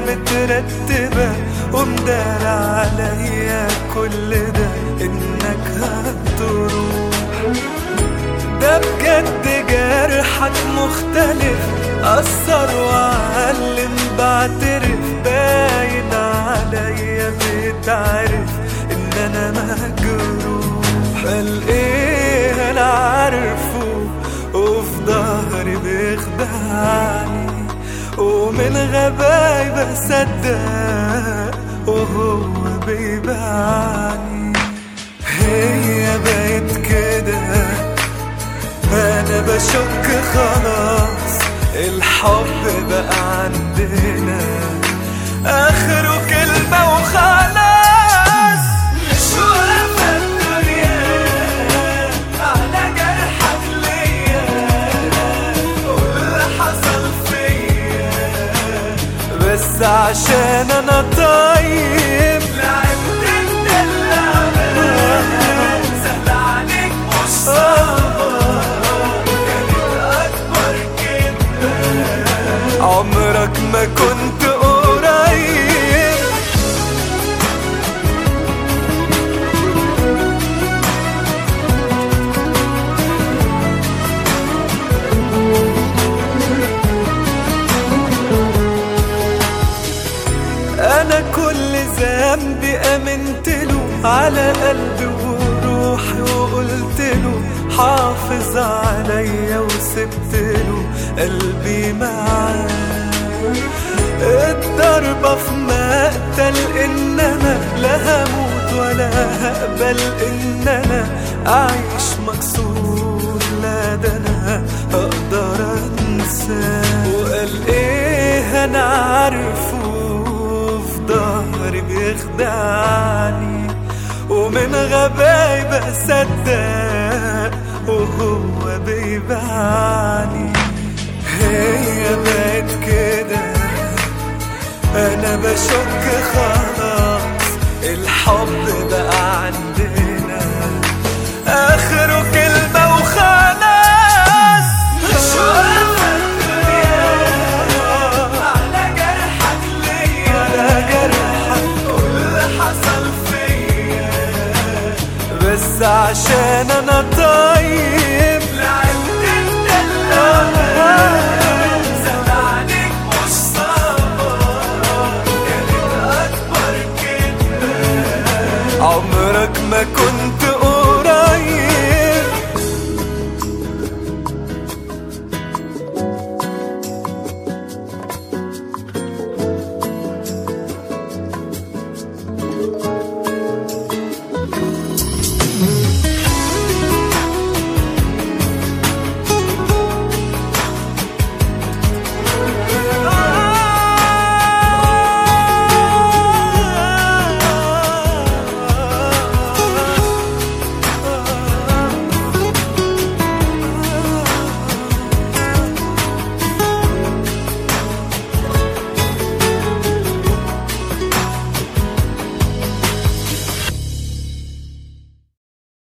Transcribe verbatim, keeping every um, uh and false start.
مترتبة ومدار عليا كل ده انك هتروح. ده بجد جرحك مختلف، أثر وعلم بعترف، باين عليا بتعرف ان انا مجروح. قال ايه انا عارفه وفي ظهري بيخدعني، ومن غباي بصدق وهو بيبعني. هي بقت كده انا بشك خلاص، الحب بقى عندنا اخره كلمة وخلاص. مش واقفة الدنيا على جرحك ليا واللي حصل فيا، بس عشان انا طيب لعبت انت اللعبة، سهل عليك مش صعبة، عمرك ما كنت قريب. انا كل ذنبي امنت له على قلبي وروحي، وقلت له حافظ عليا وسبت له قلبي معاه. الضربة في مقتل انما لا هموت ولا هقبل ان انا اعيش مكسور، لا ده انا اقدر انساه. وقال ايه انا عارفه في ظهري بيخدعني، ومن غباي بصدق وهو بيبعني. هي بقت كده انا بشك خلاص، الحب بقى عندنا اخره كلمة وخلاص. مش واقفة الدنيا على جرحك ليا، على جرحك واللي حصل فيا، بس عشان انا طيب